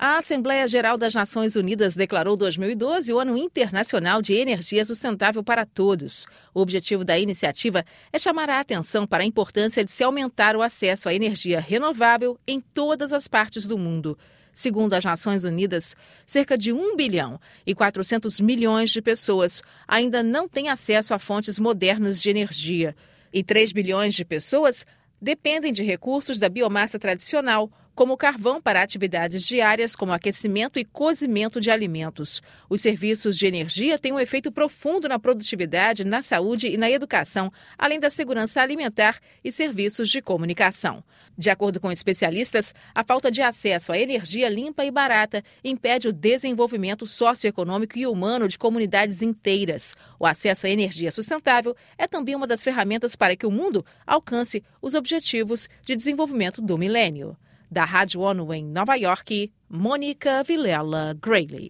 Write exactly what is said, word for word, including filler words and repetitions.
A Assembleia Geral das Nações Unidas declarou dois mil e doze o Ano Internacional de Energia Sustentável para Todos. O objetivo da iniciativa é chamar a atenção para a importância de se aumentar o acesso à energia renovável em todas as partes do mundo. Segundo as Nações Unidas, cerca de um bilhão e quatrocentos milhões de pessoas ainda não têm acesso a fontes modernas de energia. E três bilhões de pessoas dependem de recursos da biomassa tradicional, como o carvão para atividades diárias como aquecimento e cozimento de alimentos. Os serviços de energia têm um efeito profundo na produtividade, na saúde e na educação, além da segurança alimentar e serviços de comunicação. De acordo com especialistas, a falta de acesso à energia limpa e barata impede o desenvolvimento socioeconômico e humano de comunidades inteiras. O acesso à energia sustentável é também uma das ferramentas para que o mundo alcance os objetivos de desenvolvimento do milênio. Da Rádio ONU em Nova York, Mônica Vilela Grayley.